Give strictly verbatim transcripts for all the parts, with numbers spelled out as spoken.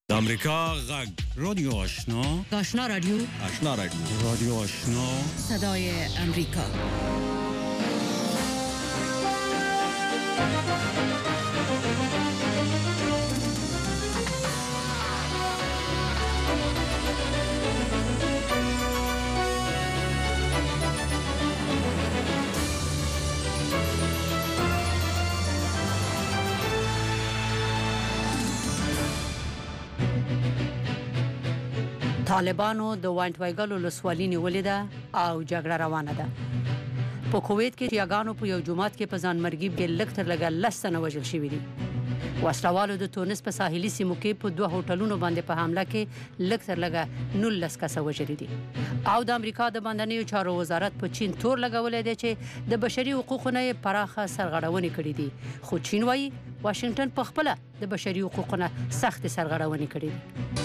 د امریکا غږ رادیو آشنا آشنا رادیو آشنا رادیو رادیو آشنا صدای امریکا. طالبانو د وانټ وایګل ولسوالۍ نیولې ده او جګړه روانه ده. په کویت کې یاګانو په یو جماعت کې په ځانمرګي کې لږ تر لږه لس تنه وژل شوي دي. وسلوالو د تونس په ساحلي سیمو کې په دوه هوټلونو باندې په حمله کې لږ تر لږه نولس کسه وژلي دي. او د امریکا د بندنیو چارو وزارت په چین تور لګولې دی چې د بشري حقوقو نه پراخه سرغړونې کړې دي، خو چین وایي واشنگټن په خپله د بشري حقوقو نه سخت سرغړونې کړې دي.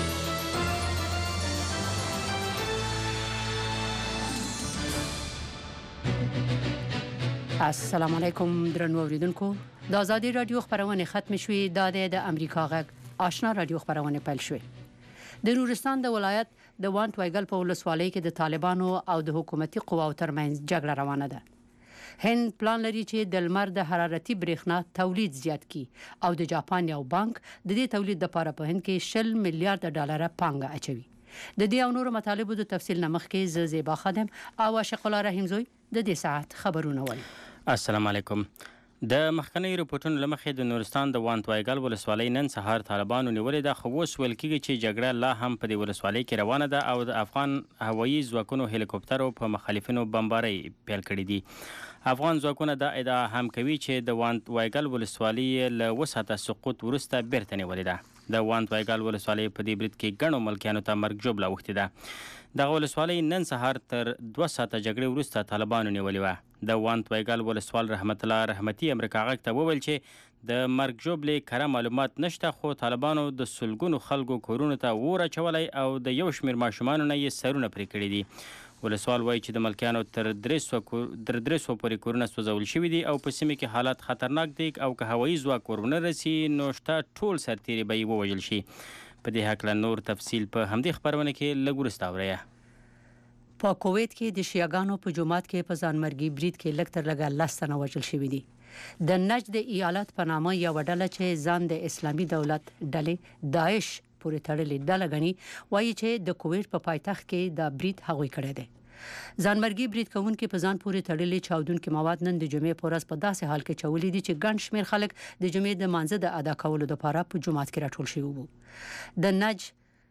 السلام علیکم درنو اوریدونکو، د آزادي رادیو خبرونه ختم شوې. د د امریکا غږ آشنا رادیو خبرونه پیل شوې. د نورستان د ولایت د وانټ وایګل په ولسوالۍ کې د طالبانو او د حکومتي قواو ترمنځ جګړه روانه ده. هند پلان لري چې د لمر د حرارتي برېښنا تولید زیات کړي او د جاپان یو بانک د دې تولید لپاره په هند کې شل میلیارډ ډالر پانګه اچوي. د دې او نورو مطالبو د تفصیل نه مخکې ز زیبا خادم او عاشق الله رحیم زوی د دې ساعت خبرونه ول. السلام علیکم. د مخکنی رپورټونو لمخې د نورستان د وانټ وایګل ولسوالۍ نن سهار طالبانو نیولې ده، خو اوس ویل کېږي چې جګړه لا هم په دې ولسوالۍ کې روانه ده او د افغان هوایي ځواکونو هلیکوپټرو په مخالفینو بمبارۍ پیل کړي دي. افغان ځواکونه دا ادعا هم کوي چې د وانټ وایګل ولسوالۍ له اوه ساعته سقوط وروسته بیرته نیولې ده. د وانټ وایګل ولسوالۍ په دې برید کې ګڼو ملکیانو ته مرګ ژوبله اوښتې ده. دغه ولسوالۍ نن سهار تر دوه ساعته جګړې وروسته طالبانو نیولې وه. د وانټ وایګل ولسوال رحمت الله رحمتي امریکا غږ ته وویل چې د مرګ ژوبلې کره معلومات نشته، خو طالبانو د سلګونو خلکو کورونو ته اور اچولی او د یو شمېر ماشومانو نه یې سرونه پرې کړي دي. ولسوال وایي چې د ملکیانو تر درې سوه پورې کورونه سوځول شوي دي او په سیمه کې حالات خطرناک دي او که هوایي ځواک ورونه رسي نو شته ټول سرتیري به یې ووژل شي. په دې هکله نور تفصیل په همدې خبرونه کې لږ وروسته اورئ. په کویت کې د شیعاګانو په جماعت کې په ځانمرګي برید کې لږ تر لږه لس تنه وژل شوي دي. د نجد ایالت په نامه یوه ډله چې ځان د اسلامي دولت ډلې داعش پورې تړلې ډله ګڼي وایي چې د کویت په پایتخت کې دا برید هغوی کړی دی. ځانمرګي برید کوونکي په ځان پورې تړلې چاودونکي مواد نن د جمعې په ورځ په داسې حال کې چولي دي چې ګڼ شمېر خلک د جمعې د مانځه د ادا کولو لپاره په جومات کې راټول شوي وو. د نج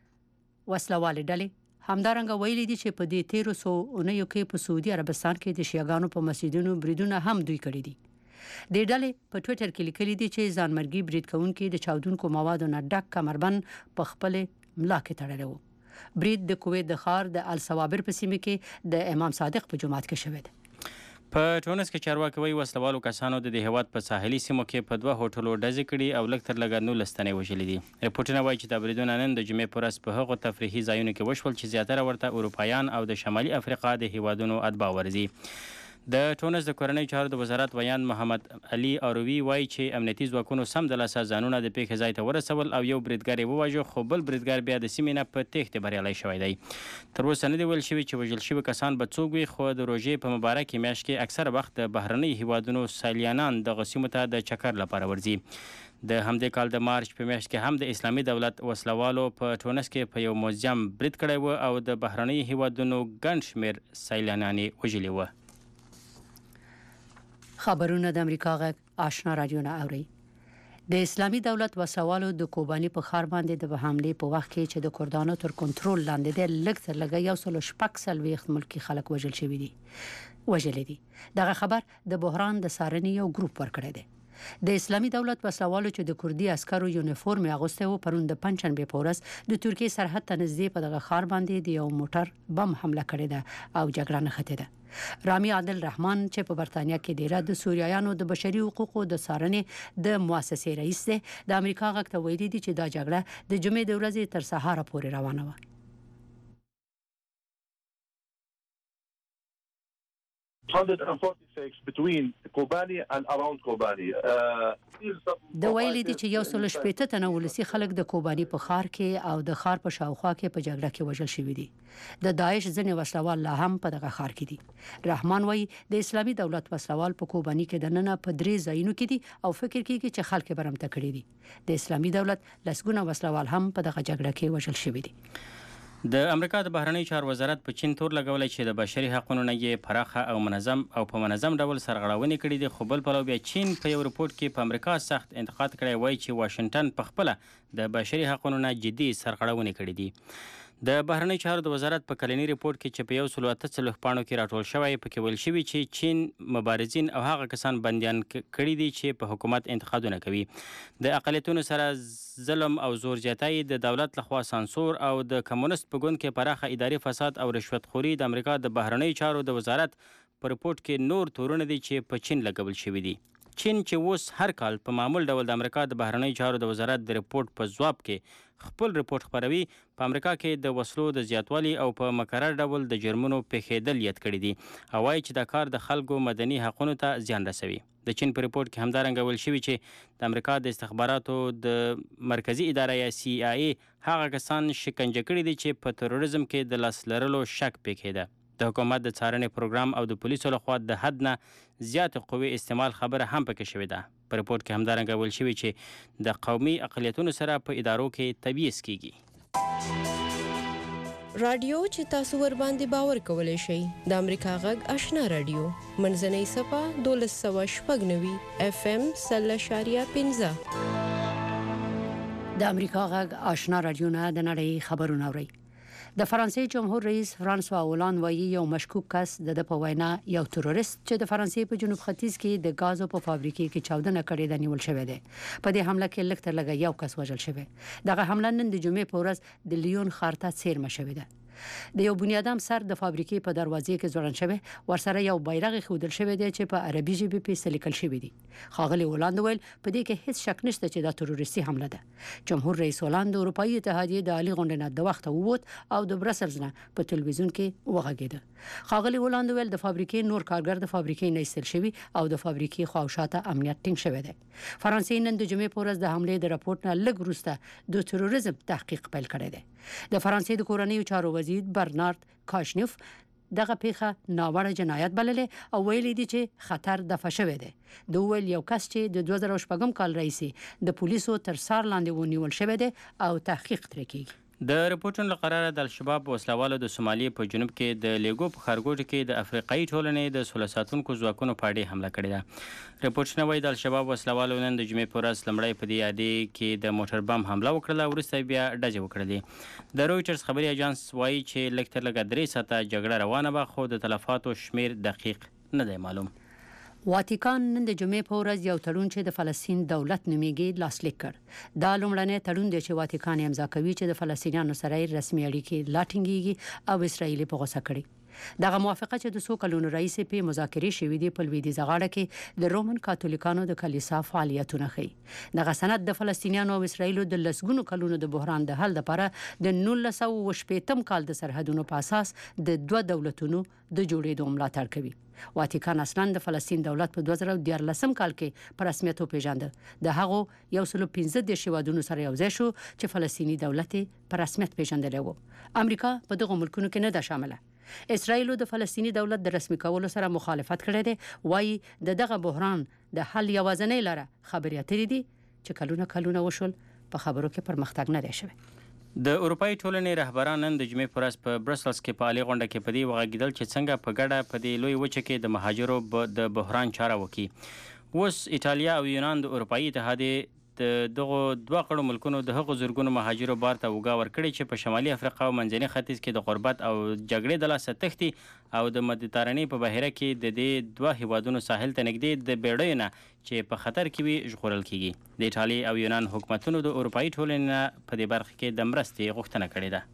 وسلوالې ډلې همدارنګه ویلي دي چې په دې تیرو څو اونیو کې په سعودي عربستان کې د شیعاګانو په مسجدونو بریدونه هم دوی کړي دي. د ډلې په ټویټر کې لیکلي دي چې ځانمرګي برید کوونکي د چاودونکو موادو نه ډک کمربند په خپل ملا کې تړلی وو. برید د کویت د ښار د الصوابر په سیمه کې د امام صادق په جومات کې شوی دی. په ټونس کې چارواکي وایي وسلوالو کسانو د دې هیواد په ساحلي سیمو کې په دوه هوټلو ډزې کړي او لږ تر لږه نولس تنې وژلي دي. رپورټونه وایي چې دا بریدونه نن د جمعې په ورځ په هغو تفریحي ځایونو کې وشول چې زیاتره ورته اروپایان او د شمالي افریقا د هیوادونو اتباع ورځي. د ټونس د کورنۍ چارو د وزارت ویان محمد علي آروي وایي چې امنیتي ځواکونو سمدلاسه ځانونه د پیښې ځای ته ورسول او یو بریدګر یې وواژه، خو بل بریدګر بیا د سیمې نه په تېښتې بریالی شوی دی. تر اوسه نه دي ویل شوي چې وژل شوي کسان به څوک وي، خو د روژې په مبارکې میاشت کې اکثره وخت د بهرنیو هیوادونو سیلانیان دغه سیمو ته د چکر لپاره ورځي. د همدې کال د مارچ په میاشت کې هم د اسلامي دولت وسلوالو په ټونس کې په یو موزیم برید کړی و او د بهرنیو هیوادونو ګڼ شمېر سیلانیان یې وژلي وه. خبرونه د امریکا غږ آشنا رادیو نه اوري. د اسلامي دولت وسوالو د کوباني په ښار باندې د حملې په وخت کې چې د کردانو تر کنټرول لاندې دی لږ تر لږه یو سل شپږ څلوېښت ملکي خلک وژل شوي دي وژلي دي. دغه خبر د بحران د څارنې یو ګروپ ورکړی دی. د اسلامي دولت وسوالو چې د کردي عسکرو یونیفورم اغوستی و پرون د پنجشنبې په ورځ د ترکیې سرحد ته نږدې په دغه ښار باندې د یو موټر بم حمله کړې ده او جګړه نښتې ده. رامي عادل رحمان چې په برتانیا کې ډیره د سوریایانو د بشري حقوقو د څارنې د مؤسسې رئیس دی، د امریکا غږ ته ویلي دي چې دا جګړه د جمعې د ورځې تر سهاره پورې روانه وه. one forty-six between Kobani and around Kobani. د ویلي دي چې یو سل شپېته تنه ولسی خلک د کوبانی په ښار کې او د ښار په شاوخوا کې په جګړه کې وژل شوي دي. د داعش ځنې وسلوال لا هم په دغه ښار کې دي. رحمان وایي د اسلامي دولت وسلوال په کوبانی کې د ننه په درې ځایونو کې دي او فکر کوي چې خلک برمته کړي دي. د اسلامي دولت لسګونه وسلوال هم په دغه جګړه کې وژل شوي دي. د امریکا د بهرنی چارو وزارت په چین تور لګولای چې د بشري حقوقو نه یې پراخه او منظم او په منظم ډول سرغړونې کړې دي، خو بل پلو بیا چین په یو رپورت کې په امریکا سخت انتقاد کړی وایي چې واشنگټن په خپله د بشري حقوقو نه جدي سرغړونې کړې دي. د بهرنی چارو د وزارت په کلنی ریپورت کې چې په یو سل اته څلوېښت پاڼو کې راټول شوی پکې ویل شوي چې چین مبارزین او هغه کسان بندیان کړي دي چې په حکومت انتقادونه کوي. د اقلیتونو سره ظلم او زور زیاتی، د دولت لخوا سانسور او د کمونست په ګوند کې پراخه اداري فساد او رشوت خوري د امریکا د بهرنی چارو د وزارت په ریپورت کې نور تورونه دي چې په چین لګول شوي دي. چین چې اوس هر کال په معمول ډول د امریکا د بهرنی چارو د وزارت د ریپورت په ځواب کې خپل ریپورت خپروي، په امریکا کې د وسلو د زیاتوالي او په مکرر ډول د جرمونو پیښېدل یاد کړي دي او وایي چې دا کار د خلکو مدني حقونو ته زیان رسوي. د چین په ریپورت کې همدارنګه ویل شوي چې د امریکا د استخباراتو د مرکزی اداره یا سی آی ای هغه کسان شکنجه کړي دي چې په تروریزم کې د لاس لرلو شک پیښېده. د حکومت د څارنې پروګرام او د پولیسو لخوا د حد نه زیات قوي استعمال خبره هم پکې شوې ده. په ریپورت کې همدارنګه ویل شوي چې د قومي اقلیتونو سره په ادارو کې تبعیض کیږي. رادیو چې تاسو ور باندې باور کولای شئ د امریکا غږ آشنا رادیو منځنۍ صفه دولس سوه شپږ نوي اف ام سل اشاریه پنځه. د امریکا غږ آشنا رادیو نه د نړۍ خبرونه اورئ. د فرانسې جمهور رئیس فرانسوا اولان وایي یو مشکوک کس د په وینا یو تروریست چې د فرانسې په جنوب ختیځ کې د غازو په فابریکې کې چاودنه کړې ده نیول شوی دی. په دې حمله کې لږ تر لږه یو کس وژل شوی. دغه حمله نن د جمعې په ورځ د لیون ښار ته څیرمه شوې ده. د یو بنیادم سر د فابریکې په دروازې کې ځوړند شوی، ورسره یو بیرغ ښودل شوی دی چې په عربي ژبه په لیکل شوی دی. ښاغلي هولاند ویل په دې کې هیڅ شک نشته چې دا تروریستي حمله ده. جمهور رئیس هولاند د اروپایي اتحادیې د عالی غونډې نه د وخته ووت او د برسلز نه په تلویزیون کې وغږېده. ښاغلي هولاند ویل د فابریکې نور کارګر د فابریکې نه ایستل شوي او د فابریکې خواوشاته امنیت ټینګ شوی دی. فرانسې نن د جمعې په ورځ د حملې د راپورټ نه لږ وروسته د تروریزم تحقیق پیل کړی دی. د فرانسې د کورنیو چارو وزیر برنارد کاشنیف دغه پیښه ناوړه جنایت بللې او ویلي دي چې خطر دفع شوی دی. د ویل یو کس چې د دوه زره شپږم کال راهیسې د پولیسو تر څار لاندې ونیول شوی دی او تحقیق ترې کیږي. د ریپورټونو له قراره د الشباب وسلوالو د سومالي په جنوب کې د لیګو په ښارګوټي کې د افریقایي ټولنې د سوله ساتونکو ځواکونو په اړه حمله کړې ده. ریپورټونه وایي د الشباب وسلوالو نن د جمعې په ورځ لومړی په دې یادې کې د موټر بم حمله وکړله، وروسته بیا ډزې وکړلې. د رویټرز خبري اژانس وایي چې لږ تر لږه درې ساعته جګړه روانه وه، خو د تلفاتو شمیر دقیق نه دی معلوم. واتیکان نن د جمعې په ورځ یو تړون چې د فلسطین دولت نومیږي لاسلیک کړ. دا لومړنی تړون دی چې واتیکان امضا کوي چې د فلسطینیانو سره رسمي اړیکې لا ټینګېږي او اسرائیل په غوسه کړي. دغه موافقه چې د څو کلونو راهیسې په مذاکرې شوې دي په لویدیځه غاړه کې د رومن کاتولیکانو د کلیسا فعالیتونه ښیي. دغه سند د فلسطینیانو او اسرائیلو د لسګونو کلونو د بحران د حل لپاره د نولس سوه اوه شپېتم کال د سرحدونو په اساس د دوه دولتونو د جوړېدو ملاتړ کوي. واتیکان اصلا د فلسطین دولت په دوه زره دیارلسم کال کې په رسمیت وپیژانده. د هغو یو سل پنځه دېرش هیوادونو سره یو ځای شو چې فلسطیني دولت په رسمیت پیژندلی و. امریکا په دغو ملکونو کې نه ده شامله. اسرائیل د فلسطیني دولت د رسمي کولو سره مخالفت کړی دی. وایي د دغه بحران د حل یوازینۍ لاره خبرې اترې دي چې کلونه کلونه وشول په خبرو کې پرمختګ نه دی شوی. د اروپایي ټولنې رهبران نن د جمعې په ورځ په برسلز کې په عالي غونډه کې په دې وغږېدل چې څنګه په ګډه په دې لوی وچه کې د مهاجرو د بحران چاره وکړي. اوس ایټالیا او یونان د اروپایي اتحادیې د دغو دوه غړو ملکونو د هغو زرګونو مهاجرو بار ته اوږه ورکړې چې په شمالي افریقا او منځني ختیځ کې د غربت او جګړې د لاسه تښتي او د مدیترانې په بحیره کې د دې دوه هیوادونو ساحل ته نږدې د بیړیو نه چې په خطر کې وي ژغورل کیږي. د ایټالیا او یونان حکومتونو د اروپایي ټولنې نه په دې برخه کې د مرستې غوښتنه کړې ده.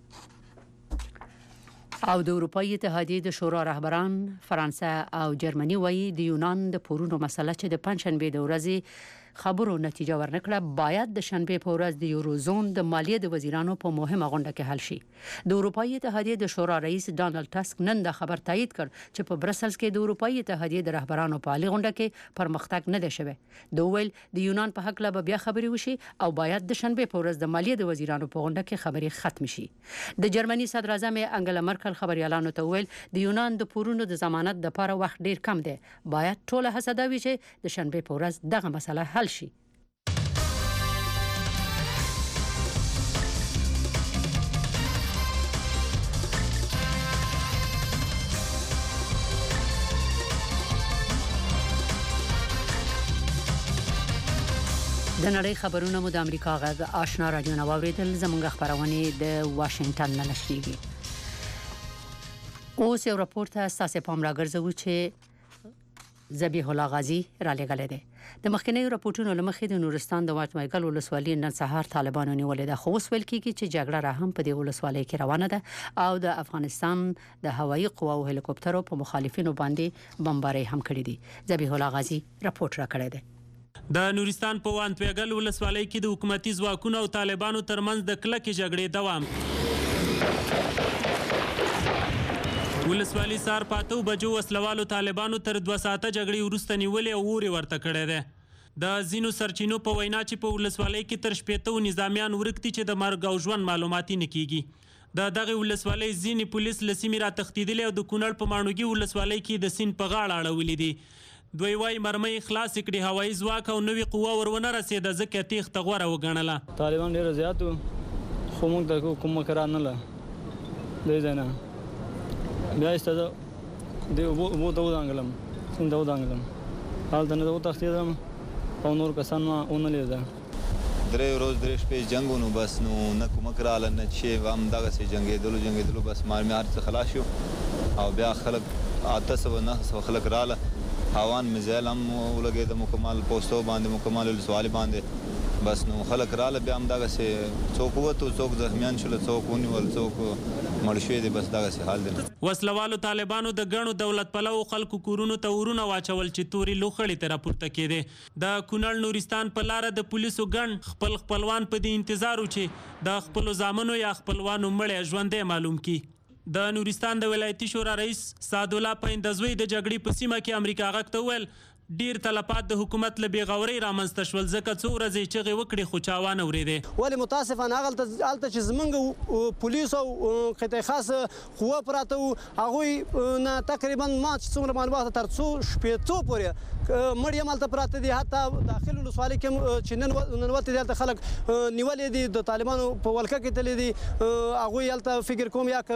او د اروپایي اتحادیې د شورا رهبران فرانسه او جرمني وایي د یونان د پورونو مسله چې د پنځشنبې د ورځې خبرو نتیجه ورنکړه باید د شنبه په ورځ د یوروزون د مالیې د وزیرانو په مهمه غونډه کې حل شي. د اروپאי اتحادیې د شورا رئیس ډانلډ ټاسک نن د خبر تایید کړ چې په برسلز کې د اروپאי اتحادیې د رهبرانو په عالی غونډه کې پرمختګ نه دی شوی. د ویل د یونان په حق لا بیا خبري وشي او باید د شنبه په ورځ د مالیې د وزیرانو په غونډه کې خبري ختم شي. د جرمني صدر اعظم انګلا مرکل خبريالانو ته ویل د یونان د پورونو د ضمانت د لپاره وخت ډیر کم دی. باید ټول هڅه دا وي چې د شنبه په ورځ دغه مسله حل شي. د نړۍ خبرونه مو د امریکا غږ آشنا رادیو نو اوریدل. زموږ خبرونه د واشنگټن نه نشریږي. اوس یو راپورټ تاسو پام راګرځو چې ذبیح الله غازی را لګل دی. د مخکنی راپورټونو لمخې د نورستان د واټمایګل ولسوالۍ نن سهار طالبانو نیولې ده. خو اوس ویل کیږي چې جګړه را هم په دې ولسوالۍ کې روانه ده او د افغانستان د هوایي قواو هلیکوپټرو په مخالفینو باندې بمباري هم کړې دي. ذبیح الله غازی راپورټ را کړی دی. د نورستان په وانتویګل ولسوالۍ کې د حکومتي ځواکونو او طالبانو ترمنځ د کلکې جګړې دوام. ولسوالۍ سار پاتو بجو وسلوالو طالبانو تر دوه ساعته جګړې وروسته نیولې او اوري ورته کړی دی. د ځینو سرچینو په وینا چې په ولسوالۍ کې تر شپېته نظامیان ورکتي چې د مرګ او ژوند معلوماتي نه کیږي. د دغه ولسوالۍ ځینې پولیس له سیمې را تښتېدلي او د کونړ په ماڼوګي ولسوالۍ کې د سیند په غاړه اړولي دي. دوی وايي مرمۍ خلاص کړي، هوایي ځواک او نوې قوه ورونه رسېده ځکه تېښته غوره وګڼله. طالبان ډېر زیات وو خو موږ ته کوم مکران نه له دی ځای نه بیا ایسته زه دې اوبو ته ودانګلم سیند ته ودانګلم هلته نه زه وتښتېدم او نور کسان ما ونه لیده. درې ورځ درې شپې جنګ ونو بس نو نه کومک راغله نه چې همدغسې جنګېدلو جنګېدلو بس مارمې هر څه خلاص شو او بیا خلک اته سوه نهه سوه خلک راغله. هاوان میزایل هم ولګېده مکمل پوستو باندې مکمل ولسوالۍ باندې بس نو خلک راغله بیا همدغسې څوک ووتو څوک زخمیان شول څوک ونیول څوک مړ شوي دي بس دغسې حال دی. وسلوالو طالبانو د ګڼو دولت پلوو خلکو کورونو ته ورونه واچول چې تورې لوخړې ته راپورته کېدې. د کونړ نورستان په لاره د پولیسو ګڼ خپل خپلوان په دې انتظار و چې د خپلو زامنو یا خپلوانو مړی ژوندی معلوم کړي. د نورستان د ولایتي شورا رئیس سعدالله پیندزوی د جګړې په سیمه کې امریکا غږ ته وویل ډیر تلفات د حکومت له بېغورۍ رامنځته شول ځکه څو ورځې چغې وکړې خو چا وانه اورېدې. ولې متاسفانه هلته چې زموږ پولیس او قطع خاص قوه پراته وو هغوی نه تقریبا ما چې څومره معلومات تر څو شپېڅو پورې مړ یم هلته پراته دي. حتی داخل ولسوالۍ کې چې ننوتې دي هلته خلک نیولې دي د طالبانو په ولکه کې تللي دي. هغوی هلته فکر کوم یا که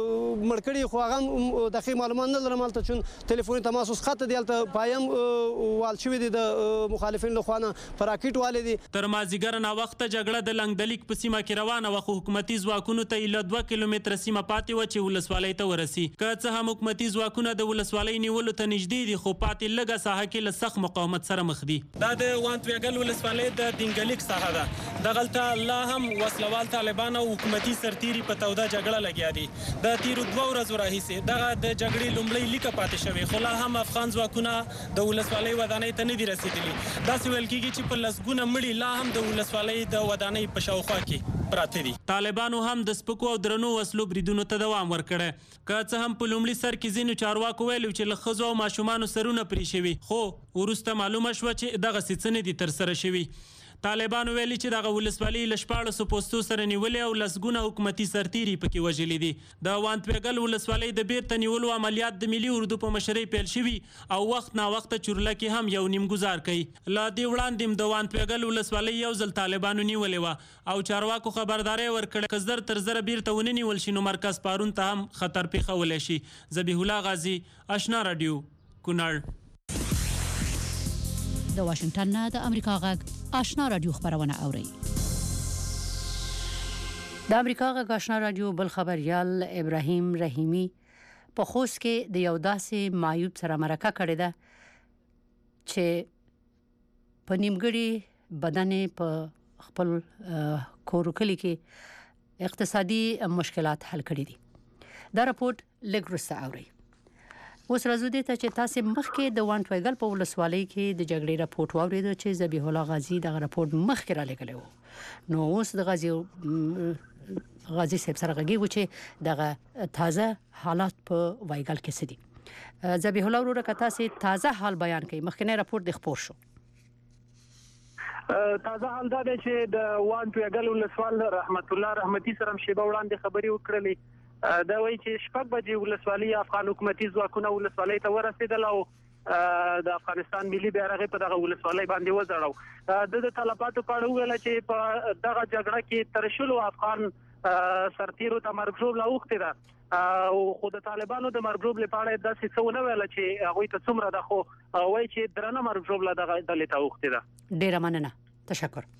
مړ کړي خو هغه هم دقیق معلومات نه لرم. هلته چون تلیفوني تماس اوس خط دی هلته پایم وال شوي دي د مخالفینو له خوا نه په راکټ والې دي. تر مازدیګره ناوخته جګړه د لنګدلیک په سیمه کې روانه وه خو حکومتي ځواکونو ته یې له دوه کیلومتره سیمه پاتې وه چې ولسوالۍ ته ورسي. که څه هم حکومتي ځواکونه د ولسوالۍ نیولو ته نږدې دي خو پاتې لږه ساحه کې له سخت مقاومت سره مخ دي. دا د وانتویګل ولسوالۍ د دینګلیک ساحه ده. دغلته لا هم وسلوال طالبان او حکومتي سرتیري په توده جګړه لګیا دي. د تیرو دوه ورځو راهیسې دغه د جګړې لومړۍ لیکه پاتې شوې خو لا هم افغان ځواکونه د ولسوالۍ ودانۍ ته نه دي رسېدلي. داسې ویل کېږي چې په لسګونه مړي لا هم د ولسوالۍ د ودانۍ په شاوخوا کې پراته دي. طالبانو هم د سپکو او درنو وسلو بریدونو ته دوام ورکړی. که څه هم په لومړي سر کې ځینو چارواکو ویلي چې له ښځو او ماشومانو سرونه پرې شوي خو وروسته معلومه شوه چې دغسې څه نه دي ترسره شوي. طالبانو ویلي چې دغه ولسوالۍ له شپاړسو پوستو سره نیولې او لسګونه حکومتي سرتیري پکې وژلي دي. د وانتویګل ولسوالۍ د بیرته نیولو عملیات د ملي اردو په مشرۍ پیل شوي او وخت ناوخته چورلکې هم یو نیم ګزار کوي. له دې وړاندې هم د وانتویګل ولسوالۍ یو ځل طالبانو نیولې وه او چارواکو خبرداری ورکړې که زر تر زره بیرته ونه نیول شي نو مرکز پارون ته هم خطر پیښولی شي. ذبیح الله غازی، آشنا راډیو، کونړ. د واشنگټن نه د امریکا غږ آشنا رادیو خبرونه اوري. د امریکا غږ آشنا رادیو بل خبريال ابراهیم رحیمی په خوست کې د یو داسې معیوب سره مرکه کړې ده چې په نیمګړي بدن په خپل کورکلي کې اقتصادي مشکلات حل کړي دي. دا راپورټ لګرسته اوري. اوس راځو دې ته چې تاسو مخکې د وان تویګل په ولسوالۍ کې د جګړې راپورټ واورېدو چې ذبیح الله غازی دغه راپورټ مخکې را لګلی و نو اوس د غازی غازی صاحب سره غږی و چې دغه تازه حالات په وایګل کې سدي ذبیح الله وروره که تاسو تازه حال بیان کړئ مخکنی راپورټ د خبر شو تازه حال دا دی چې د وان تویګل ولسوال رحمت الله رحمتي سره شیبه وړاندې خبري وکړلې دا وایي چې شپږ بجې ولسوالۍ افغان حکومتي ځواکونه ولسوالۍ ته ورسېدل او د افغانستان ملي بیرغ په دغه ولسوالۍ باندې وځړاو د طلباتو په اړه ویل چې په دغه جګړه کې تر شلو افغان سرتیرو ته مرګ ژوبله اوښتې ده او خو د طالبانو د مرګ ژوبلې په اړه داسې څه ونه ویله چې هغوی ته څومره ده خو وایي چې درنه مرګ ژوبله دغه ډلې ته اوښتې ده. ډېره مننه تشکر.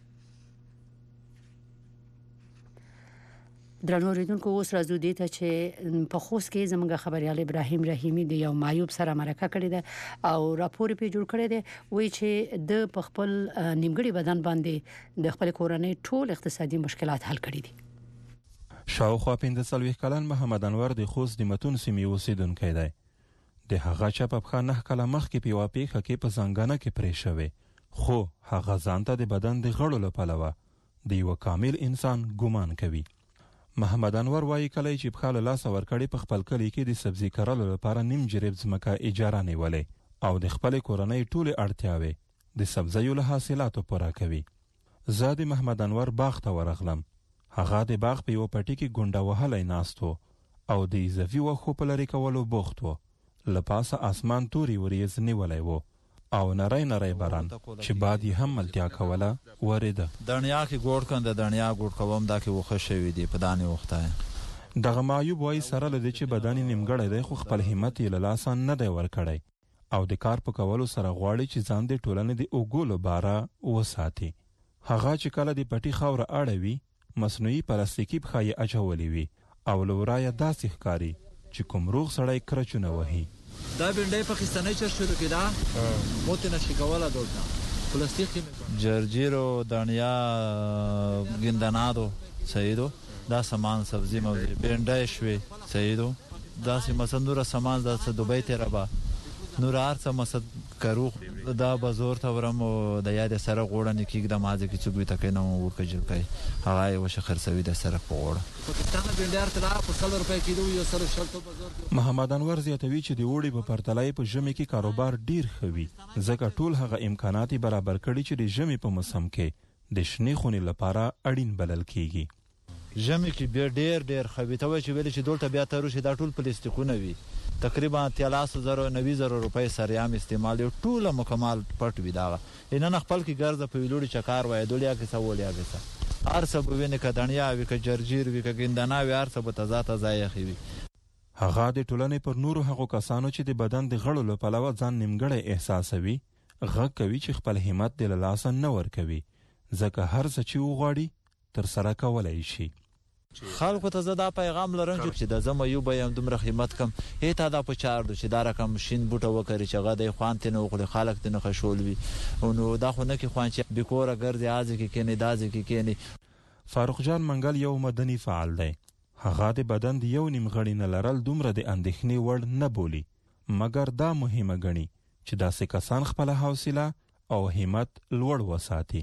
درنو ریدونکو اوس راځو دې ته چې په خوست کې زموږ خبريال ابراهیم رحیمی د یو معیوب سره مرکه کړې ده او راپور په جوړ کړی دی وایي چې د خپل نیمګړي بدن باندې د خپل کورنۍ ټول اقتصادي مشکلات حل کړي دي. شاوخوا پنځه څلوېښت کلن محمد انور د خوست د متون سیمې اوسیدونکی دی. د هغه چا په پښه نه کله مخکې په یوه پیښه کې په ځنګانه کې پرې شوی خو هغه ځان ته د بدن د غړو له پلوه د یوه کامل انسان ګمان کوي. محمد انور وایي کله چې په خاله لاس ورکړي په خپل کلی کې د سبزی کرلو لپاره نیم جریب ځمکه اجاره نیولې او د خپل کورنۍ ټولې اړتیاوې د سبزیو له حاصلاتو پوره کوي. زه د محمد انور باغ ته ورغلم. هغه د باغ په یو پټي کې ګونډه وهلی ناست و او د اضافي وښو په لرې کولو بوخت و. له پاسه اسمان تورې وریځ نیولی و او نری نری باران چې باد یې هم ملتیا کوله ورېده. دنیا کې ګوډ کن د دنیا ګوډ کوم دا کې وخه شوي دي په دانې وخته. دغه معیوب وایي سره له دې چې بدن یې نیمګړی دی خو خپل همت یې له لاسه نه دی ورکړی او د کار په کولو سره غواړي چې ځان د ټولنې د اوږو له باره وساتي. هغه چې کله د پټي خاوره اړوي مصنوعي پلاستیکي پښه یې اچولې وي او له ورایه داسې ښکاري چې کوم روغ سړی کرچونه وهي. دا بنډۍ پاکستاني چر شروع کېده موتی نشي کوله دلته پلاستیک جرجیرو دنیا گندنادو سیدو دا سامان سبزی موزی بنډۍ شوي سیدو داسې مثلا نور سامان داسې دوبۍ ته ربا نور ارڅ مثلا کروخ دا بازار ته ورم د یاد سره غوړنه کېږي د مازه کې چګوي تکې نو ورکجل کوي هغه یې وشه خرڅوي د سره په غوړه پاکستان بنډار ته لا په څلور روپۍ کېدو یو سره شلته بازار. محمد انور زیاتوي چې د وړي په پرتلای په ژمي کې کاروبار ډیر خوي ځکه ټول هغه امکانات برابر کړي چې د ژمي په موسم کې د شنې خونې لپاره اړین بلل کېږي. ژمي کې بیا ډیر ډیر خوي ته چې ویل چې دلته بیا تر شي دا ټول پلاستیکونه وي تقریبا تیالاس زره نوي زره روپۍ سریام استعمال یو ټوله مکمل پټ وي داغه ان نه خپل کې ګرځه په ویلوړي چکار وای دولیا کې سوالیا کې ارسه بوینه ک دنیا وی ک جرجیر وی ک ګندنا وی ارسه په تزا تزا یې خوي. هغه د ټولنې پر نورو هغو کسانو چې د بدن د غړو له پلوه ځان نیمګړی احساسوي غږ کوي چې خپل همت د لاسه نه ور کوي ځکه هر څه چې وغواړي تر سره کولای شي. خلکو ته زدا پیغام لرم چې د زما یو به هم دومره خدمت کم هیته دا په چار دو چې دا رقم شین بوټه وکړي چې غدا خوان ته نو خو خلک ته نه خشول وي نو دا خو نه کې خوان چې بیکوره ګرځي از کې کینې داز کې کینې. فاروق جان منګل یو مدني فعال دی. هغه د بدن د یو نیم غړي نه لرل دومره د اندېښنې وړ نه بولي مګر دا مهمه ګڼي چې داسې کسان خپل حوصله او همت لوړ وساتي.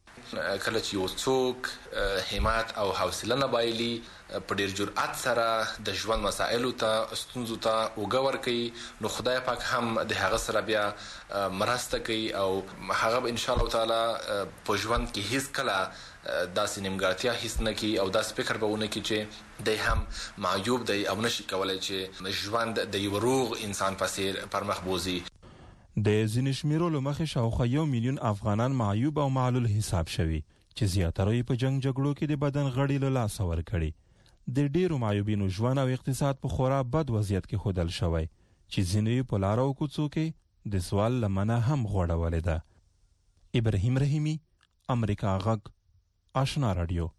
کله چې یو څوک همت او حوصله نه بایلي په ډیر جرأت سره د ژوند مسایلو ته ستونزو ته وګور کوي نو خدای پاک هم د هغه سره بیا مرسته کوي او هغه ان شاء الله تعالی په ژوند کې هیڅ کله داسې نیمګړتیا هیڅ نه کوي او داسې فکر به ونه کوي چې دی هم معیوب دی او نشي کولی چې ژوند د یو روغ انسان په څیر پر مخ بوځي. د ځینې شمیرو له مخې شاوخوا یو میلیون افغانان معیوب او معلول حساب شوي چې زیاتره یې په جنگ جګړو کې د بدن غړي له لاسه ورکړي. د ډیرو معیوبینو ژوند او اقتصاد په خورا بد وضعیت کې ښودل شوی چې ځینې یې په لارو او کوڅو کې د سوال لمنه هم غوړولې ده. ابراهیم رحیمی امریکا غږ آشنا رادیو.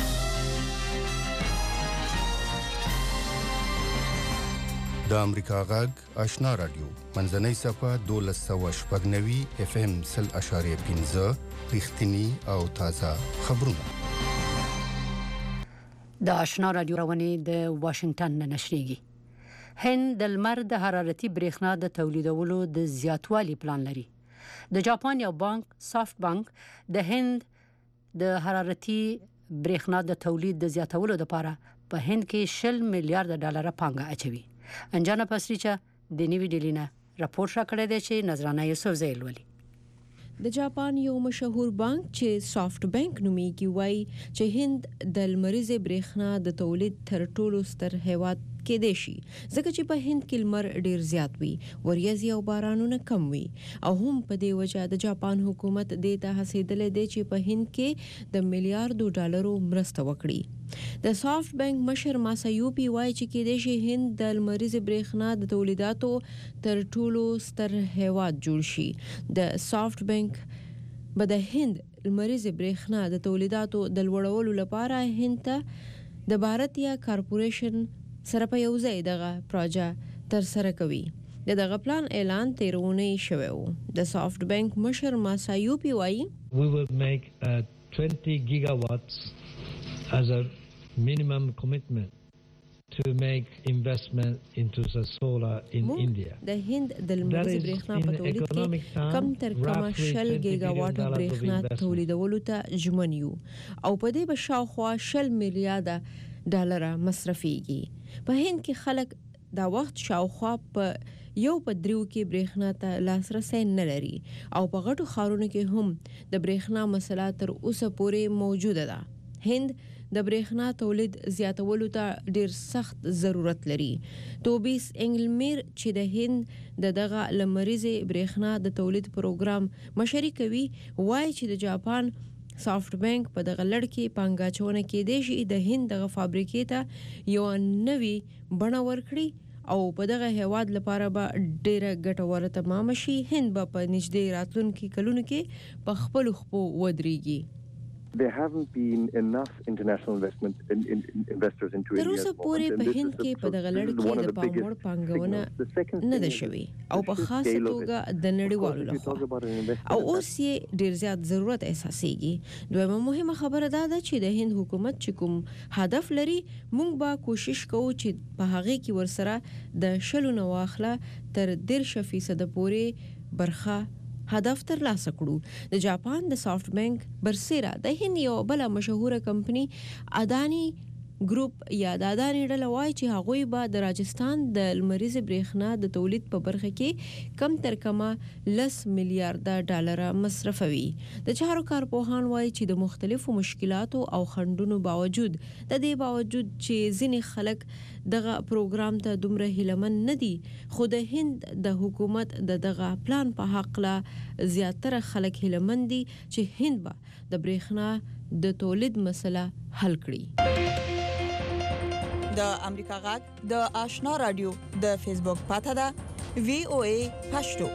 د امریکا غږ آشنا رادیو منځنۍ صفه دولس سوه شپږ نوي اف ام سل اشاریه پنځه رښتینی او تازه خبرونه. د آشنا رادیو روانې د واشنگټن نه نشریږي. هند د لمر د حرارتي برېښنا د تولیدولو د زیاتوالي پلان لري. د جاپان یو بانک سافت بانک د هند د حرارتي برېښنا د تولید د زیاتولو لپاره په هند کې شل میلیارډ ډالر پانګه اچوي. انجانا پسریچا د نیوی ډیلینا راپور را کړی دی چې نظرانه یوسف زیل ولي. د جاپان یو مشهور بانک چې سافت بانک نومیږي وایي چې هند د لمریزې برېښنا د تولید تر ټولو ستر هیواد کې دی شي ځکه چې په هند کې لمر ډیر زیات وي، وریځې او بارانونه کم وي او هم په دې وجه د جاپان حکومت دې ته هڅېدلی دی چې په هند کې د میلیارډو ډالرو مرسته وکړي. د سافت بانک مشر ماسایوپي وایي چې کېدای شي هند د لمریزې برېښنا د تولیداتو تر ټولو ستر هیواد جوړ شي. د سافت بانک به د هند لمریزې برېښنا د تولیداتو د لوړولو لپاره هند ته د بھارتیا کارپوریشن سره په یو ځای دغه پروژه تر سره کوي. د دغه پلان اعلان تیرونی شوی و. د سافت بانک مشر ماسایوپي وایي We will make uh, twenty gigawatts as a minimum commitment to make investment into the solar in India. د هند د لمریزې برېښنا په تولید کې کم تر کمه شل ګیګاواټ برېښنا تولیدولو ته ژمن یو او په دې به شاوخوا شل میلیارډ ډالر مصرفيږي. په هند کې خلک دا وخت شاوخوا په یو په دریو کې برېښنا ته لاسرسي نه لري او په غټو ښارونو کې هم د برېښنا مسله تر اوسه پورې موجوده ده. هند د برېښنا تولید زیاتولو ته ډیر سخت ضرورت لري. توبیس انګلمیر چې د هند د دغه لمریزې برېښنا د تولید پروګرام مشري کوي وایي چې د جاپان سافت بانک په دغه لړ کې پانګه اچونه کېدای شي د هند دغه فابریکې ته یو نوی بڼه ورکړي او په دغه هیواد لپاره به ډیره ګټوره تمام شي. هند به په نږدې راتلونکي کلونو کې په خپلو خپو ودرېږي. There haven't been enough international investment in, in, in investors into India. تر اوسه پورې په هند کې په دغه لړ کې د پاموړ پانګونه نه ده شوې او په خاصه توګه د نړیوالو لخوا او اوس یې ډیر زیات ضرورت احساسېږي. دویمه مهمه خبره دا ده چې د هند حکومت چې کوم هدف لري موږ به کوشش کوو چې په هغه کې ورسره د شلو نه واخله تر دېرش فیصده پورې برخه هدف تر لاسه کړو. د جاپان د سافت بانک برسیرا د هند یو بل مشهوره کمپنی ادانی ګروپ یا د ادانی ډله وایي چې هغوی به د راجستان د لمریزې برېښنا د تولید په برخه کې کم تر کمه لس میلیارډ ډالر مصرفوي. د چارو کارپوهان وایي چې د مختلفو مشکلاتو او خنډونو باوجود د دې باوجود چې ځینې خلک دغه پروګرام ته دومره هیلمن نه دي خو د هند د حکومت د دغه پلان په حق لا زیاتره خلک هیلمن دي چې هند به د برېښنا د تولید مسله حل کړي. د امریکا غږ د آشنا رادیو د فیسبوک پاته ده وی او ای پښتو.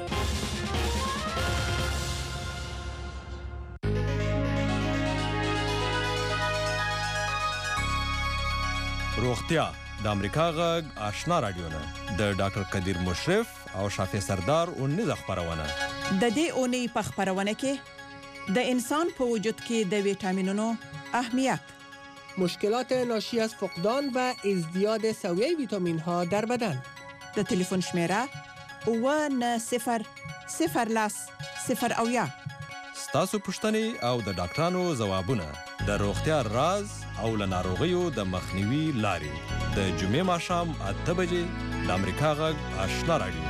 روغتیا د امریکا غږ آشنا رادیو نه د ډاکټر قدیر مشرف او شافع سردار اونیز خبرونه. د دې اونۍ په خبرونه کې د انسان په وجود کې د ویټامینونو اهمیت، مشکلات ناشی از فقدان و ازدیاد سویه ویتامین ها در بدن. د تلیفون شمیره و نه صفر صفر لاس صفر او یا. ستاسو پوښتنې او د ډاکټرانو ځوابونه د روغتیا راز او له ناروغیو د مخنیوي لارې د جمعې ماښام اته بجې د امریکا غږ آشنا رادیو.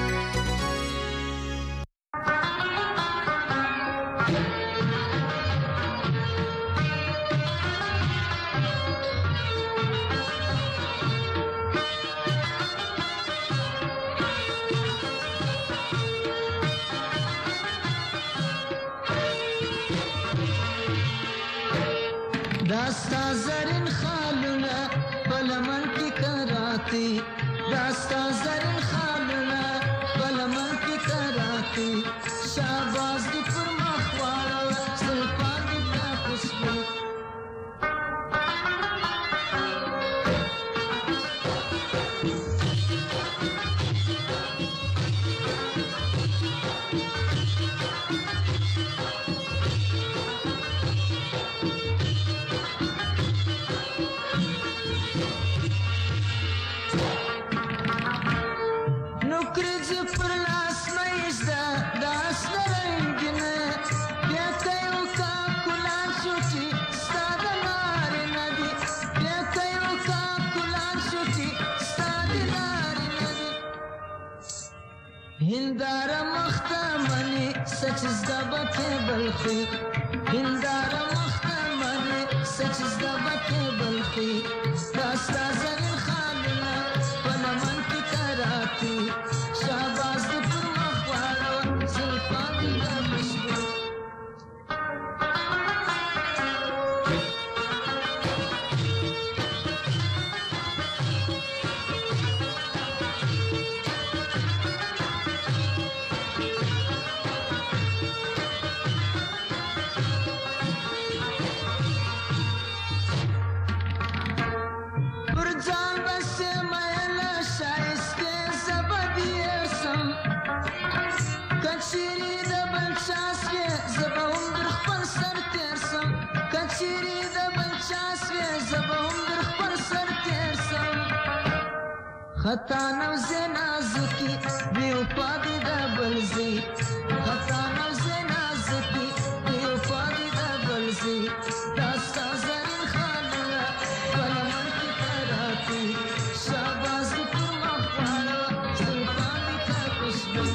داستا زرین خالونه بلمن کی کراتی داستا زرین خالونه هنداره مخته منی سچ زده به بلخي هنداره مخته منی سچ زده به بلخي داستا زرین خالونه په لمن کې کراتی شاباز دې پر مخ واړه زلفان دې د مشکو خطا نوزه نازکی بیو پادی دا بلزی خطا نوزه نازکی بیو پادی دا بلزی داستا زرین خالوه بلمن کی تراتی شاباز دی پر مخوالا زلفان دی تا کشبی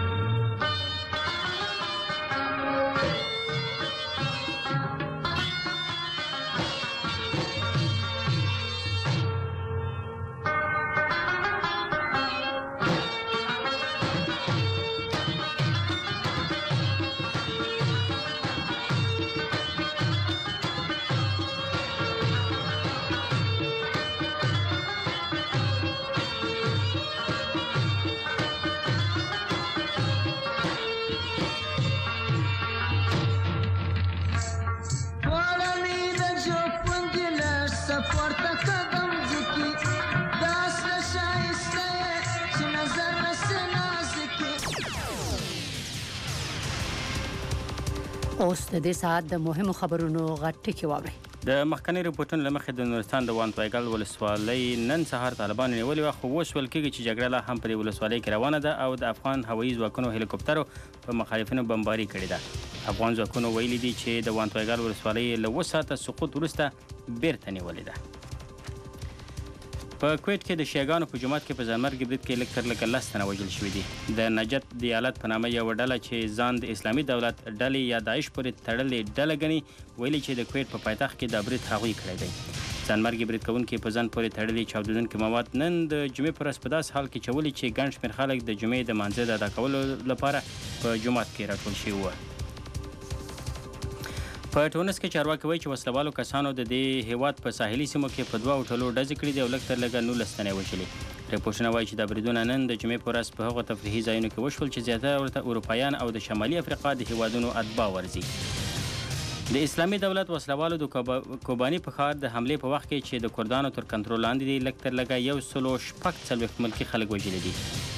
اوس د دې ساعت د مهمو خبرونو غټ ټکی واورئ. د مخکنی رپورټونو له مخې د نورستان د وانتوایګل ولسوالۍ نن سهار طالبانو نیولې وه، خو اوس ویل کېږي چې جګړه لا هم په دې ولسوالۍ کې روانه ده او د افغان هوایي ځواکونو هلیکوپټرو په مخالفینو بمباري کړې ده. افغان ځواکونو ویلي دي چې د وانتوایګل ولسوالۍ له اوه ساعته سقوط وروسته بیرته نیولې ده. په کویټ کې د شیعاګانو په جومات کې په ځانمرګي برید کې لږ تر لږه لس تنه وژل شوي دي. د نجد د ایالت په نامه یوه ډله چې ځان د اسلامي دولت ډلې یا داعش پورې تړلې ډله ګڼي ویلي چې د کویټ په پایتخت کې دا برید هغوی کړی دی. ځانمرګي برید کوونکي په ځان پورې تړلي چاودېدونکي مواد نن د جمعې په ورځ په داسې حال کې چولي چې ګڼ شمېر خلک د جمعې د مانځه د ادا کولو لپاره په جومات کې راټول شوي وو. په ټونس کې چارواکي وایي چې وسلوالو کسانو د دې هیواد په ساحلي سیمو کې په دوه ټولو ډزې کړي دي او لږ تر لږه نولس تنې وژلي. رپورټونه وایي چې دا بریدونه نن د جمعې په ورځ په هغو تفریحي ځایونو کې وشول چې زیاتره ورته اروپایان او د شمالي افریقا د هیوادونو اتباع ورځي. د اسلامي دولت وسلوالو د کوباني په ښار د حملې په وخت کې چې د کردانو تر کنټرول لاندې دي لږ تر لږه یو سلو شپږ څلوېښت ملکي خلک وژلي دي.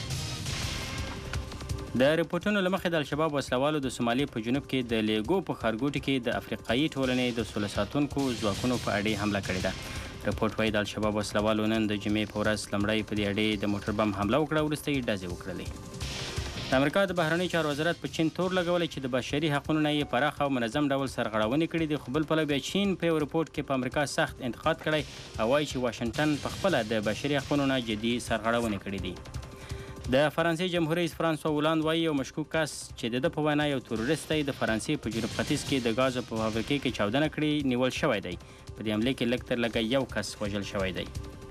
د رپورټونو له مخې د الشباب وسلوالو د سومالي په جنوب کې د لیګو په ښارګوټي کې د افریقایي ټولنې د سوله ساتونکو ځواکونو په اډې حمله کړې ده. رپورټ وایي د الشباب وسلوالو نن د جمعې په ورځ لومړی په دې اډې د موټر بم حمله وکړه، وروسته یې ډزې وکړلې. د امریکا د بهرني چارو وزارت په چین تور لګولی چې د بشري حقونو نه یې پراخ او منظم ډول سرغړونې کړي دي، خو بل پلوه بیا چین په یو رپورټ کې په امریکا سخت انتقاد کړی او وایي چې واشنګټن په خپله د بشري حقونو نه جدي سرغړونې کړي دي. د فرانسې جمهور رئیس فرانسوا هولاند وایي یو مشکوک کس چې د ده په وینا یو تروریست دی د فرانسې په جنوب ختیځ کې د ګازو په فابریکې کې چاودنه کړې نیول شوی دی. په دې حملې کې لږ تر لږه یو کس وژل شوی دی.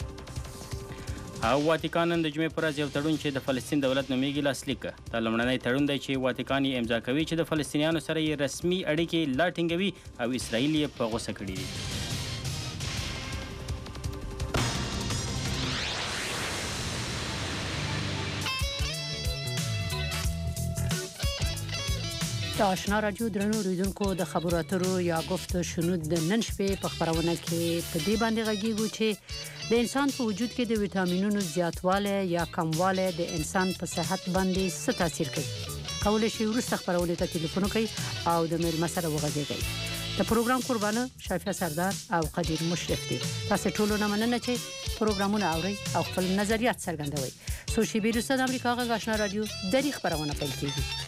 او واتیکان نن د جمعې په ورځ یو تړون چې د فلسطین دولت نومیږي لاسلیک کړ. دا لومړنی تړون دی چې واتیکان یې امضا کوي چې د فلسطینیانو سره یې رسمي اړیکې لا ټینګوي او اسرائیل یې په غوسه کړي دي. د آشنا رادیو درنو اوریدونکو د خبرو اترو یا گفت شنود د نن شپې په خبرونه کې په دې باندې غږیږو چې د انسان په وجود کې د ویټامینونو زیاتوالی یا کموالی د انسان په صحت باندې څه تاثیر کوي. کولای شئ وروسته خبرونه ته ټلیفون وکړئ او د میرمن سره وغږیږئ. د پروګرام قربانه شافعه سردار او قدیر مشرف دي. تاسو ټول نه مننه چې پروګرامونه اورئ او خپل نظریات څرګندوئ. سوشي بیرسته د امریکا غږ آشنا رادیو د خبرونه پیل کیږي.